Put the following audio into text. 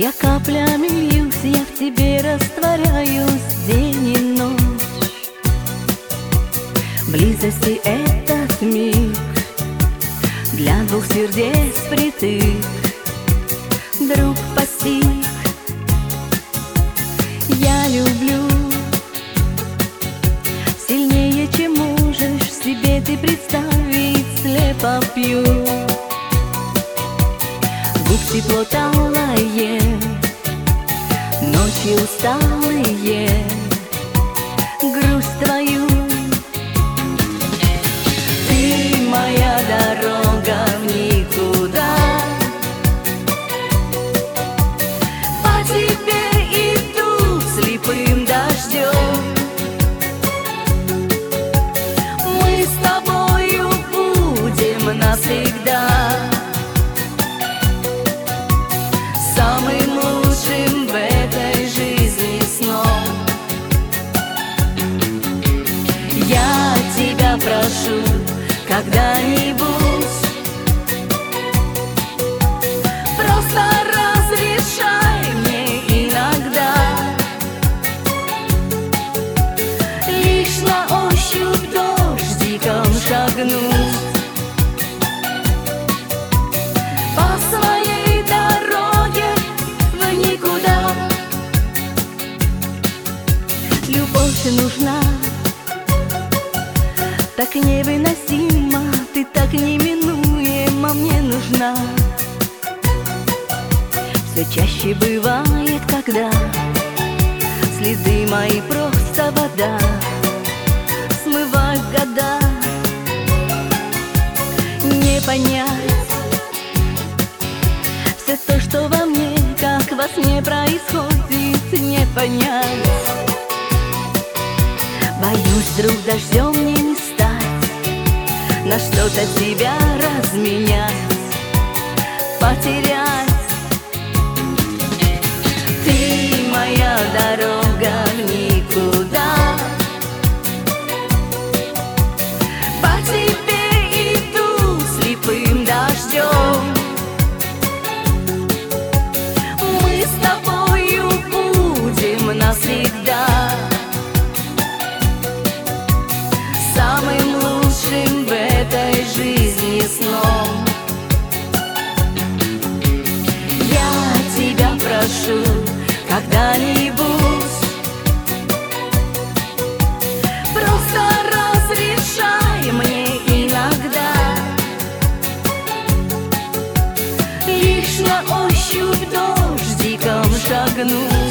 Я каплями льюсь, я в тебе растворяюсь день и ночь. Близости этот миг для двух сердец притык. Друг постиг, я люблю сильнее, чем можешь себе ты представить. Слепо пью губ тепло талое, ночи усталые, грусть твою. Ты моя дорога в никуда, по тебе иду слепым дождем. Мы с тобою будем навсегда самым лучшим в этой жизни сном. Я тебя прошу, когда-нибудь просто разрешай мне иногда лишь на ощупь дождиком шагнуть по своей дороге в никуда. Любовь нужна, так невыносима, ты так неминуема мне нужна. Все чаще бывает, когда следы мои просто вода смывают года. Не понять все то, что во мне, как во сне происходит, не понять. Боюсь, вдруг дождем мне не стать, на что-то тебя разменять, потерять. Ты моя дорога в никуда, по тебе иду слепым дождем. Мы с тобою будем навсегда самым лучшим в этой жизни сном. Я тебя прошу, когда-нибудь просто разрешай мне иногда лишь на ощупь дождиком шагнуть